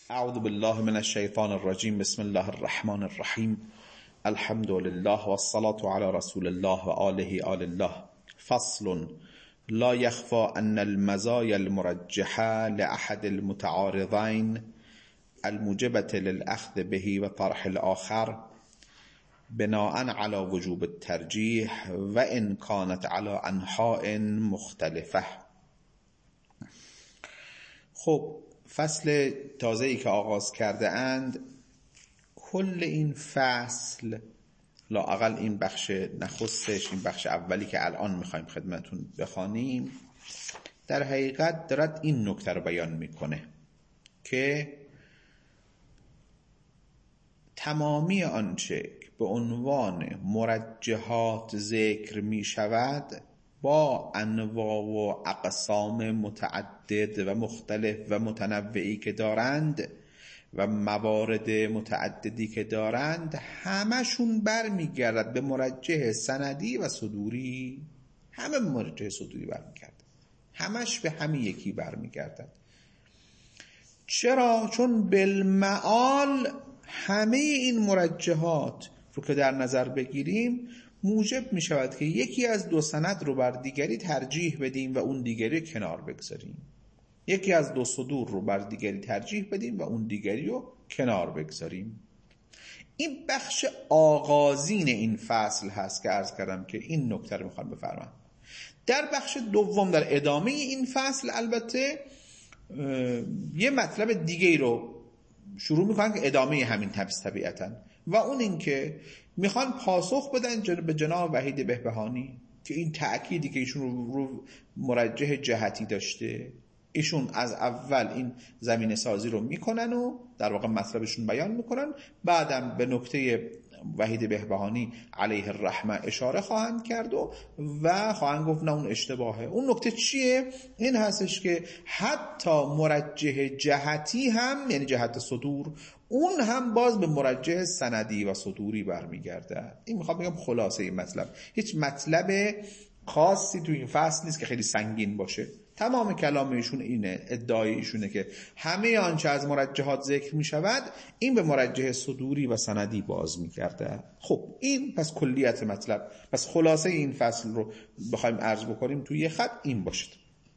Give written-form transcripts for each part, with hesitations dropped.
اعوذ بالله من الشیطان الرجیم. بسم الله الرحمن الرحیم. الحمد لله والصلاة على رسول الله و آله الله. فصل: لا يخفى أن المزايا المرجحة لأحد المتعارضين الموجبة للأخذ به وطرح الآخر بناء على وجوب الترجيح وإن كانت على أنحاء مختلفة. خب، فصل تازه‌ای که آغاز کرده اند، کل این فصل لااقل این بخش نخستش، این بخش اولی که الان میخوایم خدمتون بخوانیم، در حقیقت دارد این نکته رو بیان میکنه که تمامی آنچه به عنوان مرجحات ذکر میشود با انواع و اقسام متعدد و مختلف و متنوعی که دارند و موارد متعددی که دارند، همشون برمیگردد به مرجح سندی و صدوری. همه مرجح صدوری برمیگردد، همش به همین یکی برمیگردد. چرا؟ چون بالمعال همه این مرجحات رو که در نظر بگیریم موجب می شود که یکی از دو سند رو بر دیگری ترجیح بدیم و اون دیگری رو کنار بگذاریم، یکی از دو صدور رو بر دیگری ترجیح بدیم و اون دیگری رو کنار بگذاریم. این بخش آغازین این فصل هست که عرض کردم که این نکته رو میخوام بفرمایم. در بخش دوم، در ادامه این فصل، البته یه مطلب دیگه رو شروع میکنن که ادامه همین طبیعتاً، و اون این که میخوان پاسخ بدن به جناب وحید بهبهانی که این تأکیدی که ایشون رو مرجح جهتی داشته، ایشون از اول این زمینه سازی رو میکنن و در واقع مطلبشون بیان میکنن، بعدم به نکته وحید بهبهانی علیه الرحمه اشاره خواهند کرد و خواهند گفت نه اون اشتباهه. اون نکته چیه؟ این هستش که حتی مرجح جهتی هم، یعنی جهت صدور، اون هم باز به مرجح سندی و صدوری برمیگرده. این میخوام بگم خلاصه این مطلب، هیچ مطلب خاصی تو این فصل نیست که خیلی سنگین باشه. تمام کلام ایشون اینه، ادعای ایشونه که همه آنچه از مرجحات ذکر می شود این به مرجح صدوری و سندی باز می کرده. خب این پس کلیت مطلب. پس خلاصه این فصل رو بخوایم عرض بکنیم توی یه خط این باشد.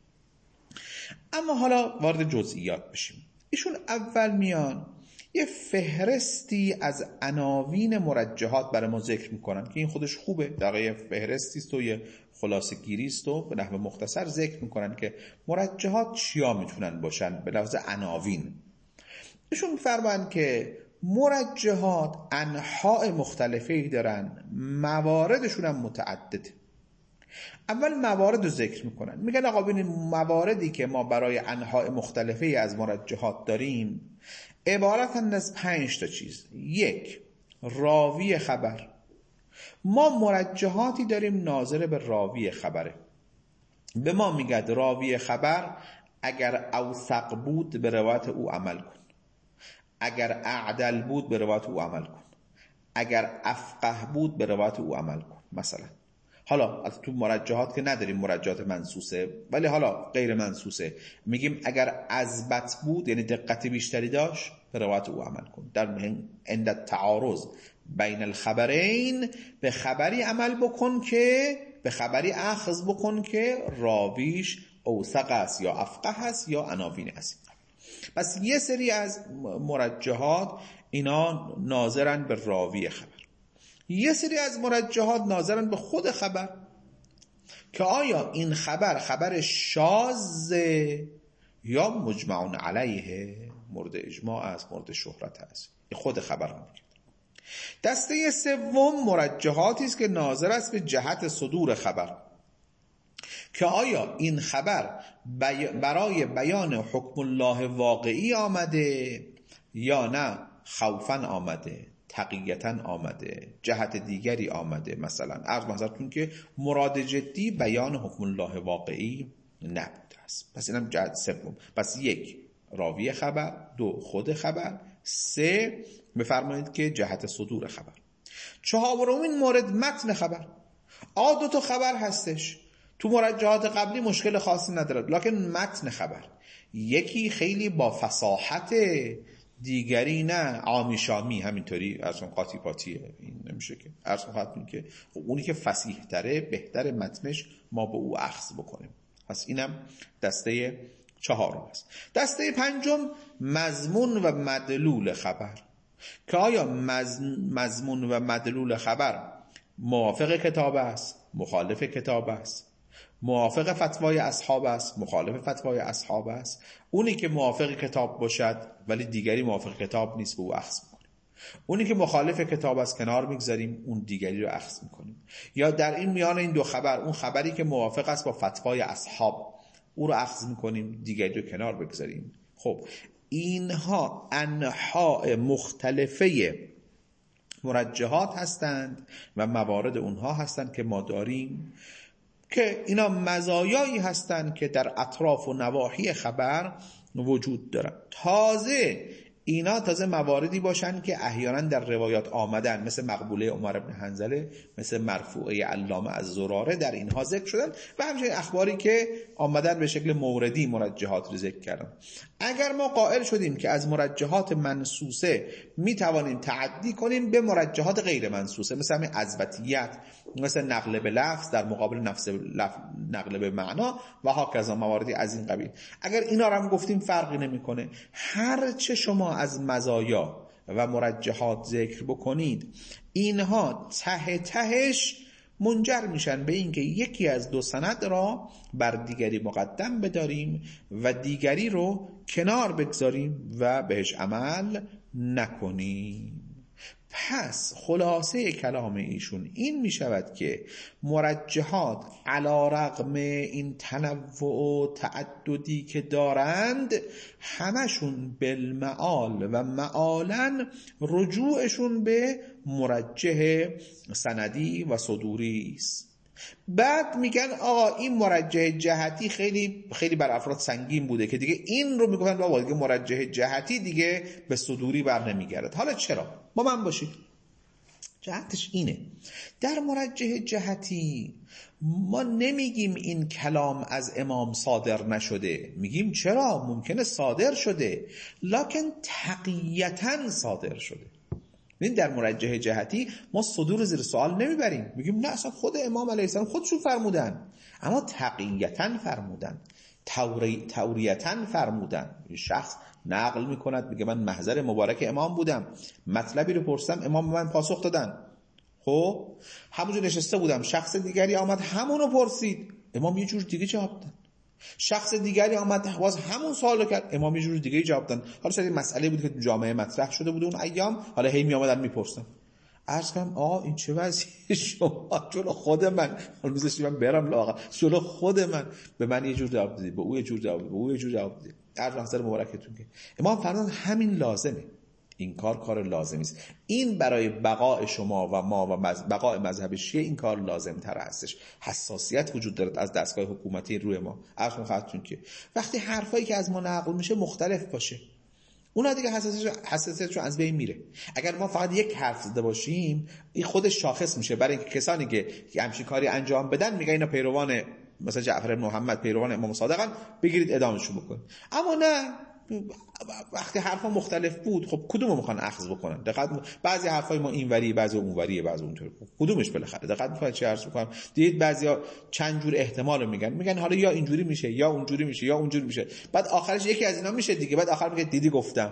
اما حالا وارد جزئیات بشیم. ایشون اول میان یه فهرستی از عناوین مرجحات برای ما ذکر میکنن که این خودش خوبه، در واقع فهرستی است و یه خلاصه گیری است و به نحو مختصر ذکر میکنن که مرجحات چیا میتونن باشن به لفظ عناوین. ایشون میفرمایند که مرجحات انواع مختلفی دارن، مواردشون هم متعدده. اول موارد رو ذکر میکنن، میگن آقا ببینید مواردی که ما برای انواع مختلفی از مرجحات داریم عبارتن از 5 تا چیز. 1. راوی خبر. ما مرجحاتی داریم ناظر به راوی خبره. به ما میگه راوی خبر اگر اوثق بود به روایت او عمل کن، اگر اعدل بود به روایت او عمل کن، اگر افقه بود به روایت او عمل کن. مثلا حالا از تو مرجحات که نداریم مرجحات منصوصه، ولی حالا غیر منصوصه میگیم اگر اثبت بود، یعنی دقت بیشتری داشت، به روایت او عمل کن. در عند التعارض بین الخبرین به خبری عمل بکن که، به خبری اخذ بکن که راویش اوثق است یا افقه است یا عناوین است. پس یه سری از مرجحات اینا ناظرن به راوی خبر. یه سری از مرجحات ناظرن به خود خبر که آیا این خبر شاذ یا مجمع علیه، مورد اجماع است، مورد شهرت است. خود خبر هم میگه. دسته سوم مرجحاتی است که ناظر است به جهت صدور خبر که آیا این خبر برای بیان حکم الله واقعی آمده یا نه خوفا آمده، تقیتا آمده، جهت دیگری آمده. مثلا عرض بحثتون که مراد جدی بیان حکم الله واقعی نبوده است. پس اینم جهت سوم. پس 1 راوی خبر، 2 خود خبر، 3 بفرمایید که جهت صدور خبر. 4مین مورد متن خبر. 2 تا خبر هستش تو مرجحات قبلی مشکل خاصی نداره، لکن متن خبر یکی خیلی با فصاحت دیگری نه عامی شامی همینطوری ارسون قاطی پاتیه. این نمیشه که ارسون خواهد که اونی که فصیح تره بهتر متنش ما به او اخذ بکنیم. پس اینم دسته 4 است. دسته 5 مضمون و مدلول خبر، که آیا مضمون و مدلول خبر موافق کتاب است، مخالف کتاب است، موافق فتوای اصحاب است، مخالف فتوای اصحاب است. اونی که موافق کتاب باشد ولی دیگری موافق کتاب نیست به او اخذ میکنیم. اونی که مخالف کتاب است کنار میگذاریم، اون دیگری رو اخذ میکنیم. یا در این میان این دو خبر، اون خبری که موافق است با فتوای اصحاب او رو اخذ میکنیم، دیگری رو کنار بگذاریم. خب اینها انواع مختلفه مرجحات هستند و موارد اونها هستند که ما داریم که اینا مزایایی هستند که در اطراف و نواحی خبر وجود دارن. تازه مواردی باشن که احیانا در روایات آمدن، مثل مقبوله عمر بن حنظله، مثل مرفوعه علامه از زراره، در اینها ذکر شدن و همچنین اخباری که آمدن به شکل موردی مرجحات رو ذکر کردن. اگر ما قائل شدیم که از مرجحات منصوصه می توانیم تعدی کنیم به مرجحات غیر منصوصه، مثل همین اثباتیت، مثل نقل به لفظ در مقابل نقل به معنا و هاکذا مواردی از این قبیل، اگر اینا رو هم گفتیم فرقی نمیکنه. هر چه شما از مزایا و مرجحات ذکر بکنید، اینها تهش منجر میشن به اینکه یکی از دو سند را بر دیگری مقدم بداریم و دیگری رو کنار بگذاریم و بهش عمل نکنیم. پس خلاصه کلام ایشون این می شود که مرجحات علی رغم این تنوع و تعددی که دارند، همشون بالمعال و معالاً رجوعشون به مرجح سندی و صدوری است. بعد میگن آقا این مرجح جهتی خیلی بر افراد سنگین بوده که دیگه این رو میگن بابا دیگه مرجح جهتی دیگه به صدوری بر نمیگرد. حالا چرا؟ با من باشید. جهتش اینه، در مرجح جهتی ما نمیگیم این کلام از امام صادر نشده، میگیم چرا ممکنه صادر شده لکن تقییتاً صادر شده. این در مرجح جهتی ما صدور زیر سوال نمیبریم، میگیم نه اصلا خود امام علیه السلام خودشون فرمودن، اما تقییتاً فرمودن، توریتاً فرمودن. شخص نقل میکند میگه من محضر مبارک امام بودم، مطلبی رو پرسیدم امام من پاسخ دادن، خب همونجا نشسته بودم، شخص دیگری آمد همونو پرسید، امام یه جور دیگه جواب داد، شخص دیگری آمد باز همون سوالو کرد، امام یه جور دیگه جواب داد. حالا شاید مسئله بود که تو جامعه مطرح شده بود اون ایام، حالا هی می اومدن میپرسن. عرض کنم این چه وضعیه شما جلو خود من، حالا میذاشتی من برم لاغر، جلو خود من به من یه جور جواب دادی، به او یه جور جواب دادی، به او یه جور جواب دادی. عرض محضر مبارکتون که امام فرمودن همین لازمه، این کار لازمی است. این برای بقای شما و ما و بقای مذهب شیعه این کار لازم تر هستش. حساسیت وجود دارد از دستگاه حکومتی روی ما. عرض خدمتتون که وقتی حرفایی که از ما نقل میشه مختلف باشه، اونا دیگه حساسیتشون از بین میره. اگر ما فقط یک حرف زده باشیم این خودش شاخص میشه برای اینکه کسانی که همچین کاری انجام بدن میگن اینا پیروان مثلا جعفر بن محمد، پیروان امام صادقن، بگیرید اعدامشون بکنید. اما نه، وقتی حرفا مختلف بود خب کدومو میخوان اخذ بکنن؟ دقت بعضی حرفای ما اینوری، بعضی اونوریه، بعضی اونطوری، کدومش بالاخره دقت میکنید چه عرض میکنم؟ دید بعضیا چند جور احتمالو میگن حالا یا اینجوری میشه یا اونجوری میشه یا اونجوری میشه، بعد آخرش یکی از اینا میشه دیگه، بعد آخر میگه دیدی گفتم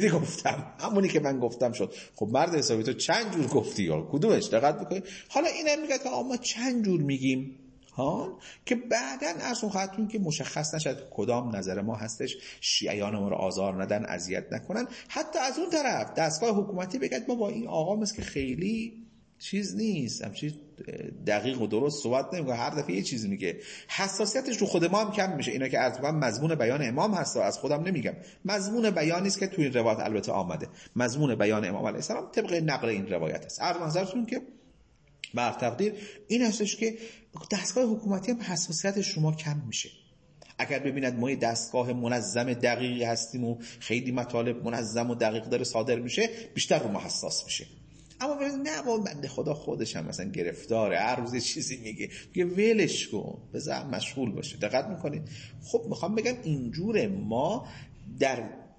همونی که من گفتم شد. خب مرد حسابی تو چند جور گفتی یا کدومش؟ دقت میکنید؟ حالا اینم میگه که ما چند جور میگیم که بعداً ارسون خواهدتون که مشخص نشد کدام نظر ما هستش، شیعیان ما رو آزار ندن، اذیت نکنن. حتی از اون طرف دستگاه حکومتی بگد با این آقا مثل که خیلی چیز نیست، همچین دقیق و درست صحبت نمیگه، هر دفعه یه چیزی میگه، حساسیتش رو خود ما هم کم میشه. اینا که عرض می‌کنم مضمون بیان امام هست، از خودم نمیگم، مضمون بیانی است که توی این روایت البته آمده، مضمون بیان امام علیه السلام طبق نقل این روایت است. عرض نظرتون که بر تقدیر این هستش که دستگاه حکومتی هم حساسیت شما کم میشه. اگر ببیند ما یه دستگاه منظم دقیقی هستیم و خیلی مطالب منظم و دقیق داره صادر میشه، بیشتر رو ما حساس میشه. اما نه با بنده خدا خودش هم مثلا گرفتاره، هر روز چیزی میگه ولش کن بذار مشغول باشه. دقت میکنید؟ خب میخوام بگم اینجوره، ما در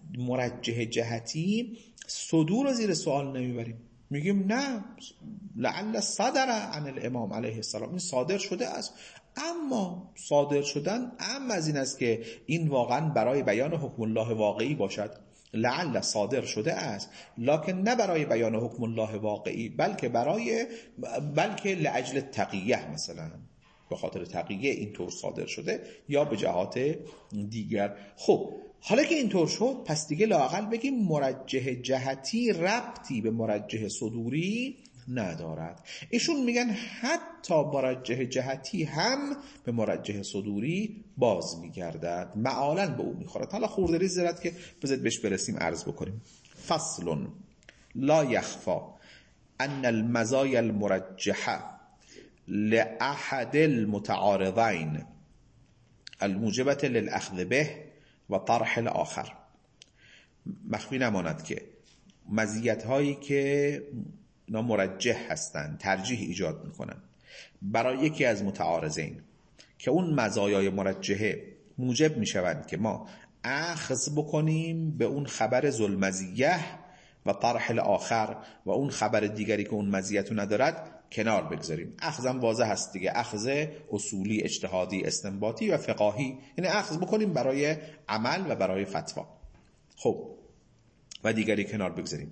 مرجح جهتی صدور رو زیر سوال نمیبریم، میگیم نه لعل صدر عن الامام علیه السلام، این صادر شده است، اما صادر شدن اهم از این است که این واقعا برای بیان حکم الله واقعی باشد. لعل صادر شده است لکن نه برای بیان حکم الله واقعی، بلکه لاجل تقیه، مثلا به خاطر تقیه اینطور صادر شده یا به جهات دیگر. خب حالا که اینطور شد پس دیگه لااقل بگیم مرجح جهتی ربطی به مرجح صدوری ندارد. ایشون میگن حتی مرجح جهتی هم به مرجح صدوری باز میگردد، معالاً به اون میخورد. حالا خورده ریز دارد که بذارید بهش برسیم عرض بکنیم. فصل لا یخفا ان المزایا المرجحه لأحد المتعارضین الموجبة للأخذ به و طرح الآخر. مخفی نماند که مزیت هایی که مرجح هستند، ترجیح ایجاد میکنن برای یکی از متعارضین که اون مزایای مرجحه موجب میشوند که ما اخذ بکنیم به اون خبر ذوالمزیه و طرح الآخر و اون خبر دیگری که اون مزیتو ندارد کنار بگذاریم. اخذم واضح هست دیگه، اخذ اصولی، اجتهادی، استنباطی و فقاهی، یعنی اخذ بکنیم برای عمل و برای فتوا، خب و دیگری کنار بگذاریم.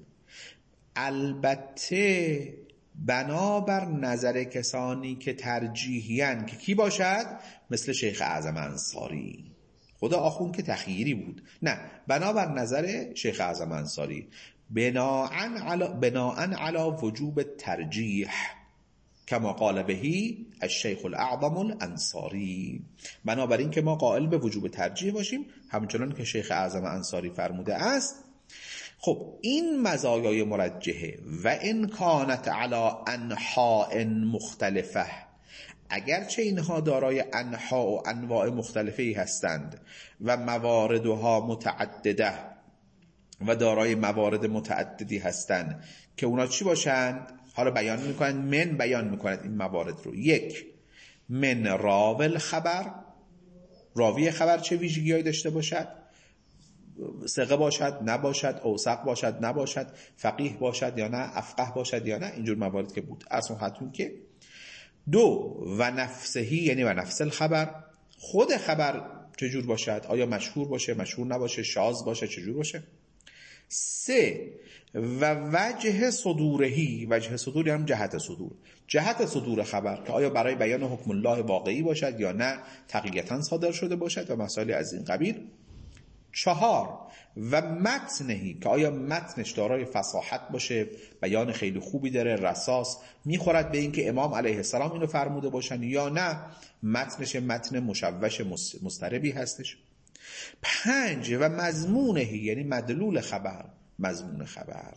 البته بنابر نظر کسانی که ترجیحیان که کی باشد؟ مثل شیخ اعظم انصاری. خدا آخون که تخییری بود، نه، بنابر نظر شیخ اعظم انصاری بناءً علی وجوب ترجیح کما قال بهی الشیخ الاعظم الانصاری، بنابراین که ما قائل به وجوب ترجیح باشیم همچنان که شیخ اعظم انصاری فرموده است. خب این مزایای مرجحه و ان کانت علی انحاء مختلفه، اگرچه اینها دارای انحاء و انواع مختلفی هستند و مواردها متعدده و دارای موارد متعددی هستند که اونا چی باشند؟ حالا بیان میکنند، من بیان میکنند این موارد رو. یک، من راول خبر، راوی خبر چه ویژگی‌هایی داشته باشد؟ ثقه باشد نباشد، اوثق باشد نباشد، فقیه باشد یا نه، افقه باشد یا نه، اینجور موارد که بود اصلا خاطون که. دو، و نفسهی یعنی و نفس الخبر، خود خبر چجور باشد؟ آیا مشهور باشه، مشهور نباشه، شاذ باشه، چجور باشه؟ سه، و وجه صدورهی، وجه صدور یعنی جهت صدور، جهت صدور خبر که آیا برای بیان حکم الله واقعی باشد یا نه تقییتا صادر شده باشد و مسائل از این قبیل. چهار، و متنهی که آیا متنش دارای فصاحت باشه، بیان خیلی خوبی داره، رصاص میخورد به این که امام علیه السلام اینو فرموده باشن یا نه متنش متن مشوش مضطربی هستش. پنج، و مضمونهی یعنی مدلول خبر، مضمون خبر.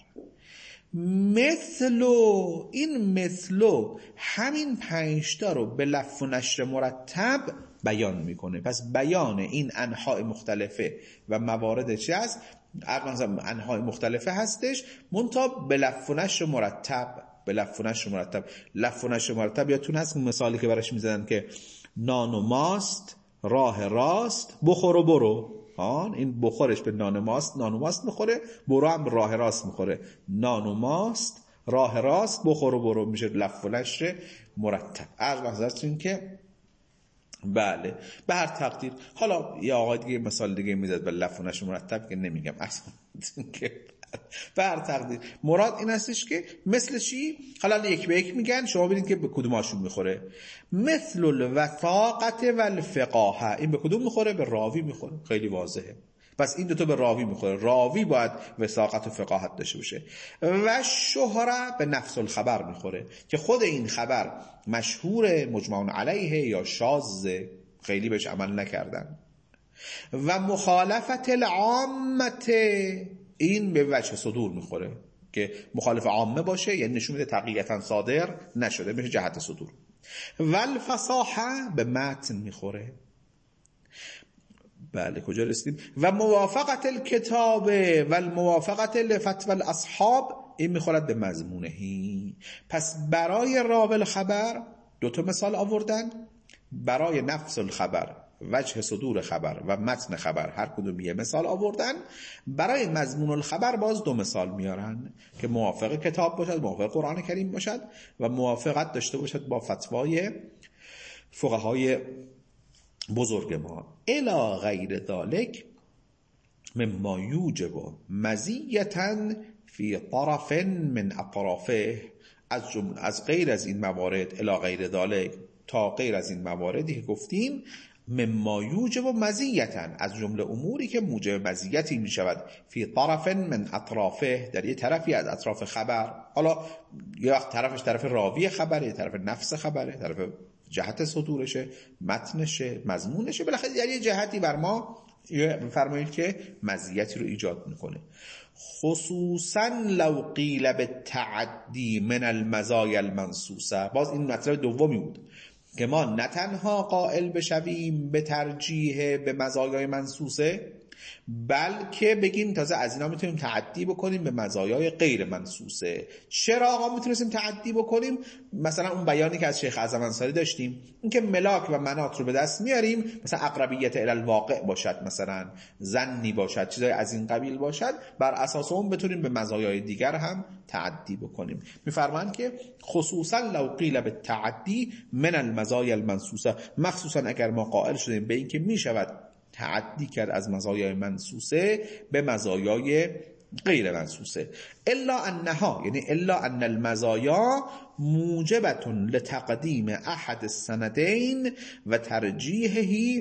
مثلو، این مثلو همین 5 تا رو به لفظ و نشر مرتب بیان میکنه. پس بیان این انحاء مختلفه و موارد چی هست؟ انحاء مختلفه هستش منتها به لفظ و نشر مرتب، به لفظ و نشر مرتب. لفظ و نشر مرتب یادتون هست مثالی که براش میزدن که نان و ماست راه راست بخور و برو. این بخورش به نان و ماست میخوره، برو هم راه راست میخوره. نان و ماست راه راست بخور و برو میشه لفظ و نشر مرتب. عرض بحثتون که بله به هر تقدیر. حالا یا آقای دیگه مثال دیگه میداد به لفظ و نشر مرتب که نمیگم اصلا که به هر تقدیر مراد این هستش که مثل چی؟ حالا یک به یک میگن، شما ببینید که به کدوماشون میخوره. مثل الوثاقت و الفقاهه، این به کدوم میخوره؟ به راوی میخوره، خیلی واضحه. پس این دوتا به راوی میخوره، راوی باید وثاقت و فقاهت داشته باشه. و شهره به نفس الخبر میخوره که خود این خبر مشهور، مجمع علیه یا شاذ، خیلی بهش عمل نکردن. و مخالفت العامه، این به وجه صدور میخوره که مخالف عامه باشه، یعنی نشون میده تقییتا صادر نشده، میشه جهت صدور. و الفصاحه به متن میخوره. بله کجا رسیدیم؟ و موافقت الکتاب و الموافقت لفتوى الاصحاب، این میخورد به مضمونهی. پس برای راوی خبر 2 تا مثال آوردن، برای نفس الخبر وجه صدور خبر و متن خبر هر کدوم یه مثال آوردن، برای مضمون الخبر باز 2 مثال میارن که موافق کتاب باشد، موافق قرآن کریم باشد و موافقت داشته باشد با فتوای فقهای بزرگ ما. الی غیر ذلک مما یوجب مزیتا فی طرف من اطرافه، از غیر از این موارد، الی غیر ذلک، تا غیر از این مواردی که گفتیم، مما یوجب مزیتا، از جمله اموری که موجب مزیتی می شود، فی طرف من اطرافه، در یه طرفی از اطراف خبر. حالا یه وقت طرفش طرف راوی خبره، یه طرف نفس خبره، طرف جهت صدورشه، متنشه، مضمونشه، بالاخره در یه جهتی بر ما فرمایید که مزیتی رو ایجاد میکنه. خصوصا لو قیل بالتعدی من المزایا المنصوصه، باز این مطلب دومی بود که ما نه تنها قائل بشویم به ترجیح به مزایای منصوصه، بلکه بگیم تازه از اینا میتونیم تعدی بکنیم به مزایای غیر منصوصه. چرا آقا میتونستیم تعدی بکنیم؟ مثلا اون بیانی که از شیخ اعظم انصاری داشتیم، اینکه ملاک و منات رو به دست میاریم، مثلا اقربیت الی الواقع باشد، مثلا ظنی باشد، چیزای از این قبیل باشد، بر اساس اون بتونیم به مزایای دیگر هم تعدی بکنیم. میفرمایند که خصوصا لو قیل بالتعدی من المزایا المنصوصه، مخصوصا اگر ما قائل شدیم به این که میشود تعدی کرد از مزایای منصوصه به مزایای غیر منصوصه. الا انها، یعنی الا ان المزایا موجبة لتقدیم احد السندین و ترجیحه،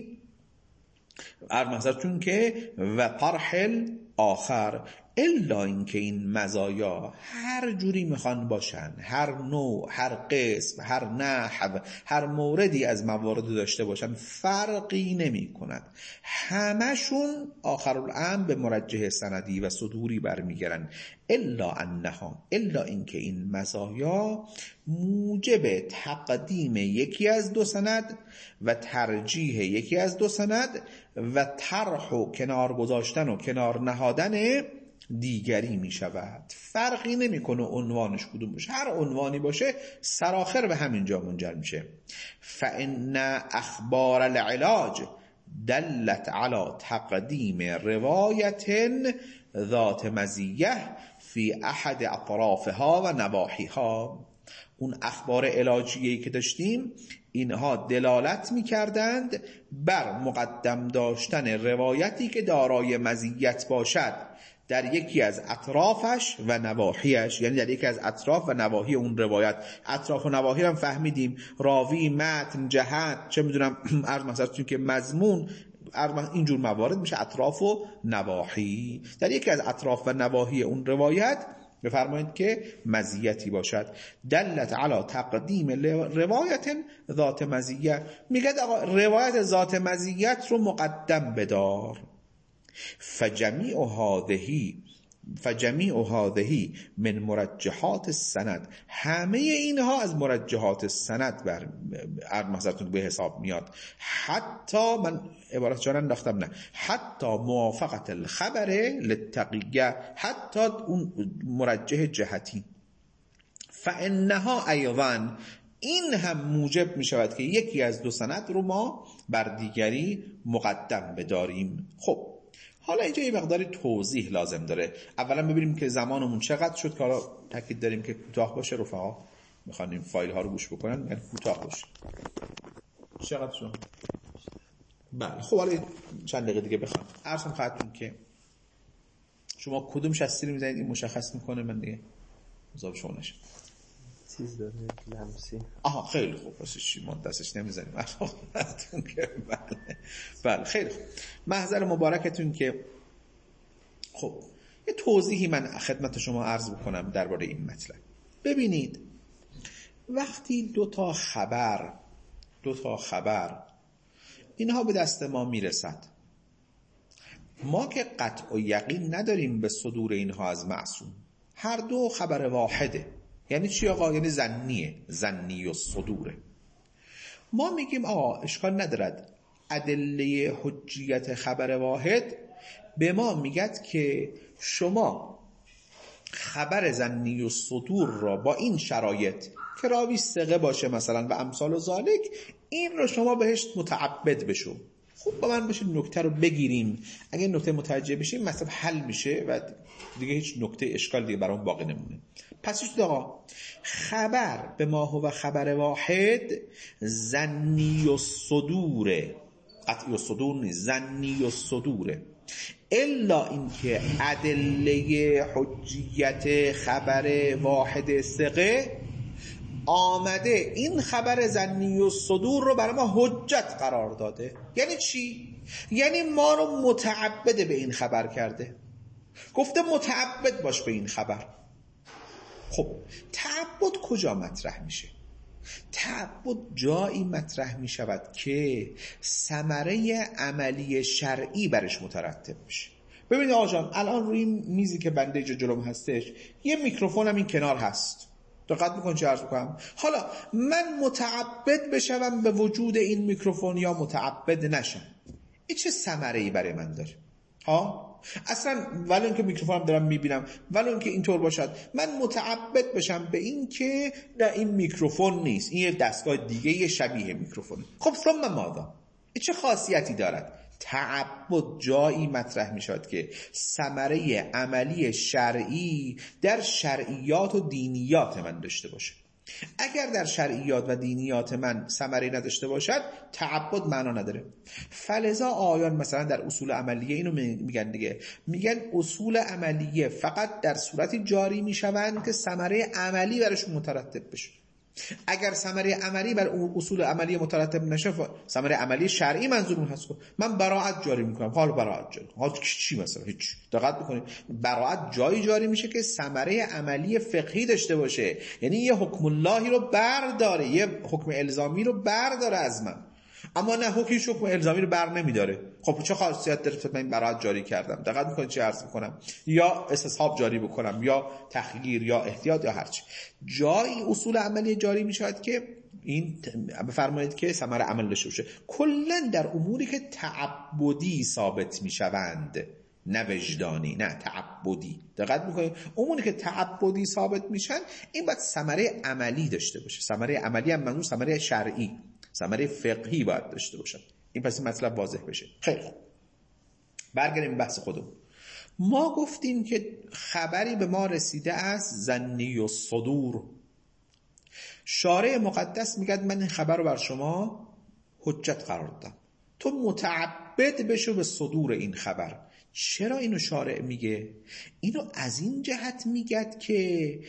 چون که و طرح آخر، الا اینکه این مزایا هر جوری میخوان باشن، هر نوع، هر قسم، هر نحو، هر موردی از موارد داشته باشن، فرقی نمی کند، همشون آخرالامر به مرجح سندی و صدوری برمیگردن. الا انها، الا اینکه این مزایا موجب تقدیم یکی از 2 سند و ترجیح یکی از 2 سند و طرح و کنار گذاشتن و کنار نهادن دیگری می شود. فرقی نمیکنه عنوانش کدوم باشه، هر عنوانی باشه سرآخر به همین جا منجر میشه. فإن اخبار العلاج دلت على تقدیم روایت ذات مزیه فی احد اطرافها و نواحیها. اون اخبار علاجیه‌ای که داشتیم، اینها دلالت می‌کردند بر مقدم داشتن روایتی که دارای مزیت باشد در یکی از اطرافش و نواحیش، یعنی در یکی از اطراف و نواحی اون روایت. اطراف و نواحی هم فهمیدیم، راوی، متن، جهت، چه میدونم عرض مثلا چون که مضمون، اینجور موارد میشه اطراف و نواحی. در یکی از اطراف و نواحی اون روایت بفرمایید که مزیتی باشد. دلت علی تقدیم روایت ذات مزیت، میگه آقا روایت ذات مزیت رو مقدم بدار. فجمیع هذه من مرجحات السند، همه اینها از مرجحات السند بر مثلا به حساب میاد. حتی من عبارت جان انداختم، نه، حتی موافقت الخبر للتقیه، حتی اون مرجح جهتی. فانها ایضا، این هم موجب می شود که یکی از 2 سند رو ما بر دیگری مقدم بداریم. خب حالا اینجا یه مقداری توضیح لازم داره. اولا ببینیم که زمانمون چقدر شد، که حالا تاکید داریم که کوتاه باشه. رفقا میخوان این فایل ها رو گوش بکنن، یعنی کوتاه باشه. چقدر شد؟ بله خب حالا چند دقیقه دیگه بخوام عرضم خدمتتون که شما کدوم شستی رو میزنید این مشخص میکنه، من دیگه مزاب شما نشم. چیز داره لمسی. آها خیلی خوب، واسه چی ما دستش نمیزنیم. بله خیلی خوب. محضر مبارکتون که خب یه توضیحی من خدمت شما عرض بکنم درباره این مطلب. ببینید وقتی 2 تا خبر اینها به دست ما میرسد، ما که قطع و یقین نداریم به صدور اینها از معصوم، هر 2 خبر واحده. یعنی چی آقا؟ یعنی ظنی و صدوره. ما میگیم آقا اشکال ندارد، ادله حجیت خبر واحد به ما میگد که شما خبر ظنی و صدور را با این شرایط که راوی ثقه باشه مثلا و امثال و ذالک، این رو شما بهش متعبد بشو. خوب با من باشید نکته رو بگیریم. اگه نکته متوجه بشیم مطلب حل میشه و دیگه هیچ نکته اشکال دیگه برام باقی نمونه. پس شد آقا خبر به ما هو خبر واحد ظنی الصدور، قطعی الصدور نیست، ظنی الصدور، الا اینکه ادله حجیت خبر واحد ثقه آمده این خبر ظنی الصدور رو برای ما حجت قرار داده. یعنی چی؟ یعنی ما رو متعبد به این خبر کرده، گفته متعبد باش به این خبر. خب تعبد کجا مطرح میشه؟ تعبد جایی مطرح میشود که ثمره عملی شرعی برش مترتب میشه. ببینید آقا جان، الان روی میزی که بنده جلوم هستش یه میکروفون هم این کنار هست، دقت میکن چه عرض بکنم. حالا من متعبد بشم به وجود این میکروفون یا متعبد نشم، این چه ثمره‌ای برای من داره؟ اصلا ولو اینکه میکروفونم دارم میبینم، ولو اینکه اینطور باشد، من متعبد بشم به این که نه این میکروفون نیست، این یه دستگاه دیگه یه شبیه میکروفونه. خب ثم ماذا؟ این چه خاصیتی دارد؟ تعبد جایی مطرح می شود که ثمره عملی شرعی در شرعیات و دینیات من داشته باشه. اگر در شرعیات و دینیات من ثمره نداشته باشد تعبد معنا نداره. فلذا آیان مثلا در اصول عملیه اینو میگن دیگه، میگن اصول عملیه فقط در صورتی جاری میشوند که ثمره عملی برشون مترتب بشه. اگر ثمره عملی بر اصول عملی مترتب نشه، ثمره عملی شرعی منظورم هست. من براءت جاری میکنم، حالا براءت جاری، حالا چی مثلا هیچ. دقت بکنید، براءت جایی جاری میشه که ثمره عملی فقهی داشته باشه، یعنی یه حکم اللهی رو برداره، یه حکم الزامی رو برداره از من، اما نه هیچ حکم الزامی رو بر نمیداره. خب چه خاصیت داره من این براءت جاری کردم؟ دقت میکنید چه عرض میکنم؟ یا استصحاب جاری بکنم یا تخییر یا احتیاط یا هرچی. جایی اصول عملی جاری میشود که این بفرمایید که ثمره عمل داشته باشه. کلا در اموری که تعبدی ثابت میشوند، نه وجدانی، نه تعبدی. دقت میکنید اموری که تعبدی ثابت میشن این باید ثمره عملی داشته باشه. ثمره عملی هم منظور ثمره شرعی، ثمره فقهی باید داشته باشن. این پس مطلب واضح بشه. خیلی خوب، برگردیم بحث خودمون. ما گفتیم که خبری به ما رسیده از ظنی الصدور. شارع مقدس میگه من این خبر رو بر شما حجت قرار دادم، تو متعبد بشو به صدور این خبر. چرا اینو شارع میگه؟ اینو از این جهت میگد که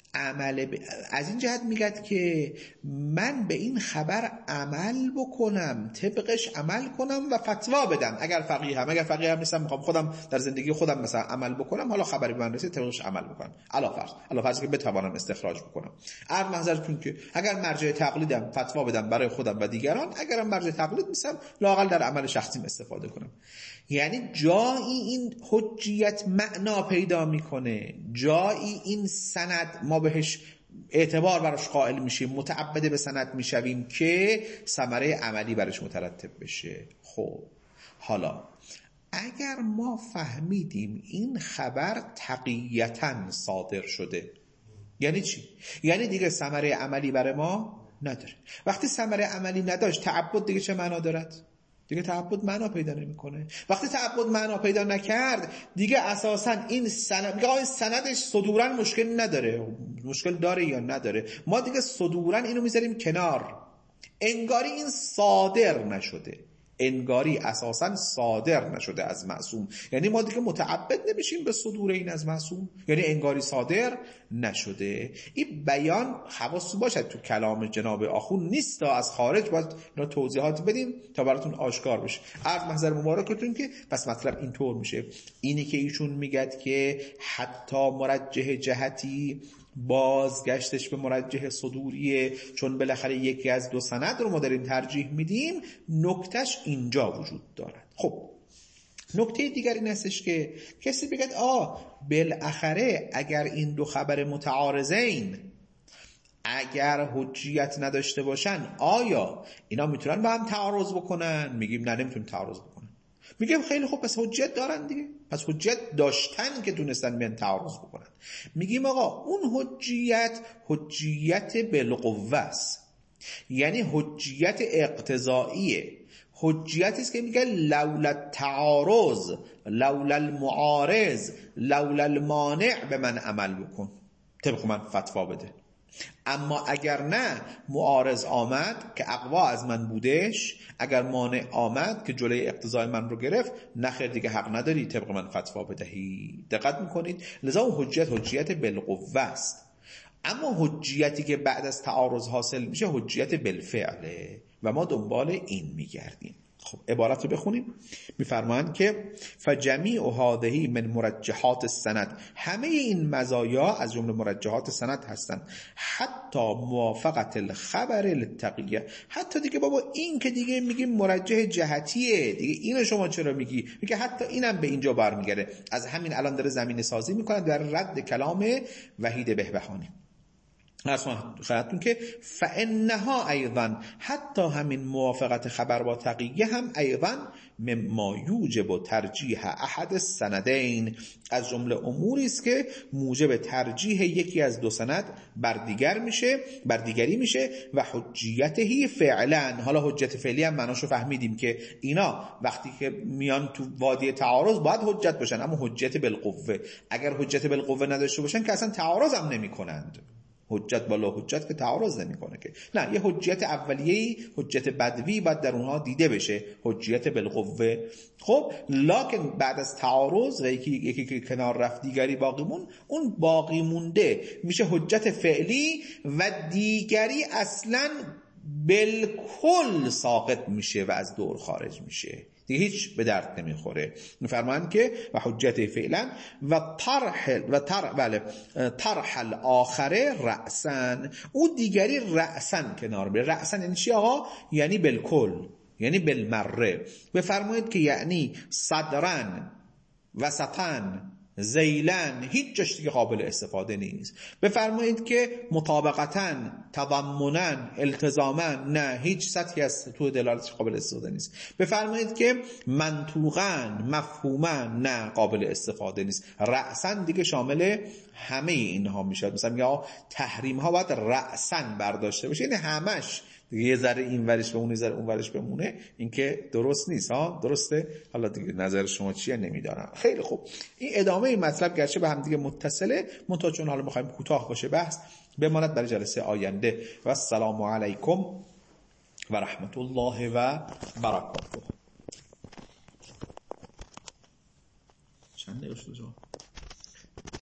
از این جهت میگد که من به این خبر عمل بکنم، طبقش عمل کنم و فتوا بدم. اگر فقیه هم نیستم، میخوام خودم در زندگی خودم مثلا عمل بکنم، حالا خبری به من رسید طبقش عمل بکنم. علاوه فرض که بتوانم استخراج بکنم. عرض محضرتون که اگر مرجع تقلیدم فتوا بدم برای خودم و دیگران، اگرم مرجع تقلید نیستم لااقل در عمل شخصیم استفاده کنم. یعنی جایی این حجیت معنا پیدا میکنه، جایی این سند ما بهش اعتبار براش قائل میشیم، متعبد به سند میشویم که ثمره عملی براش مترتب بشه. خب حالا اگر ما فهمیدیم این خبر تقییتاً صادر شده، یعنی چی؟ یعنی دیگه ثمره عملی برای ما نداره. وقتی ثمره عملی نداشت تعبد دیگه چه معنا دارد؟ دیگه تعبد معنا پیدا نمیکنه. وقتی تعبد معنا پیدا نکرد دیگه اساساً این سند، میگه این سندش صدوراً مشکل نداره. مشکل داره یا نداره؟ ما دیگه صدوراً اینو میذاریم کنار، انگاری این صادر نشده، انگاری اساساً صادر نشده از معصوم. یعنی ما دیگه متعبد نمیشیم به صدور این از معصوم، یعنی انگاری صادر نشده. این بیان حواس باشد تو کلام جناب آخون نیست، از خارج باید اینا توضیحات بدیم تا براتون آشکار بشه. عرض محضر مبارکتون که پس مطلب اینطور میشه. اینی که ایشون میگد که حتی مرجح جهتی بازگشتش به مرجح صدوریه، چون بالاخره یکی از دو سند رو ما داریم ترجیح میدیم، نکتهش اینجا وجود دارد. خب نکته دیگر این هستش که کسی بگد بالاخره اگر این دو خبر متعارضین اگر حجیت نداشته باشن آیا اینا میتونن با هم تعارض بکنن؟ میگیم نه، نمیتونن تعارض بکنن. میگم خیلی خوب، پس حجت دارن دیگه، پس حجت داشتن که تونستن بیان تعارض بکنن. میگیم آقا اون حجیت بالقوه است، یعنی حجیت اقتضائیه، حجیتی است که میگه لولا التعارض، لولا المعارض، لولا المانع به من عمل بکن، طبق من فتوا بده. اما اگر نه معارض آمد که اقوا از من بودش، اگر مانع آمد که جلوی اقتضای من رو گرفت، نخیر دیگه حق نداری طبق من فتوا بدهی. دقت میکنید؟ لذا اون حجیت بالقوه است. اما حجیتی که بعد از تعارض حاصل میشه حجیت بالفعله و ما دنبال این میگردیم. خب عبارت رو بخونیم. میفرمایند که فجمیع هذه من مرجحات السند، همه این مزایا از جمله مرجحات سند هستند. حتی موافقت الخبر للتقیه، حتی دیگه بابا این که دیگه میگیم مرجح جهتیه دیگه، اینو شما چرا میگی؟ میگه حتی اینم به اینجا برمیگره. از همین الان داره زمینه سازی میکنه در رد کلام وحید بهبهانی. خواهدتون که فانها ایضا، حتی همین موافقت خبر با تقیه هم ایضا مما یوجب ترجیح احد السندین، از جمله اموری است که موجب ترجیح یکی از دو سند بر دیگری میشه و حجیته فعلا. حالا حجت فعلی هم معناشو فهمیدیم که اینا وقتی که میان تو وادی تعارض باید حجت باشن، اما حجت بالقوه. اگر حجت بالقوه نداشته باشن که اصلا تعارض هم نمیکنند. حجت بالا حجت که تعارض نمیکنه که، نه، یه حجت اولیه‌ای، حجت بدوی باید در اونها دیده بشه، حجت بالقوه. خب لکن بعد از تعارض و یکی که کنار رفت دیگری باقی مون، اون باقی مونده میشه حجت فعلی و دیگری اصلا بالکل ساقط میشه و از دور خارج میشه، دیگه هیچ به درد نمیخوره. میفرمایند که و حجت فعلا و طرح الاخره رأسن، او دیگری رأسن کنار بره. رأسن یعنی چی آقا؟ یعنی بالکل، یعنی بالمره. بفرمایید که یعنی صدرن، وسطن، زیلن، هیچ جاش دیگه قابل استفاده نیست. بفرمایید که مطابقتاً، تضمناً، التزاماً، نه، هیچ سطحی از تو دلالتش قابل استفاده نیست. بفرمایید که منطوقاً، مفهوماً، نه، قابل استفاده نیست. رأساً دیگه شامل همه اینها میشه. مثلا میگه تحریم ها باید رأساً برداشته بشه، یعنی همش یه ذره این ورش بمونه، یه ذره اون ورش بمونه. این که درست نیست. درسته؟ حالا دیگه نظر شما چیه نمیدانم. خیلی خوب، این ادامه این مطلب گرچه به هم دیگه متصله، منتها چون حالا میخوایم کوتاه باشه بحث، بماند برای جلسه آینده. و السلام علیکم و رحمت الله و برکاته. چند دقیقه شد؟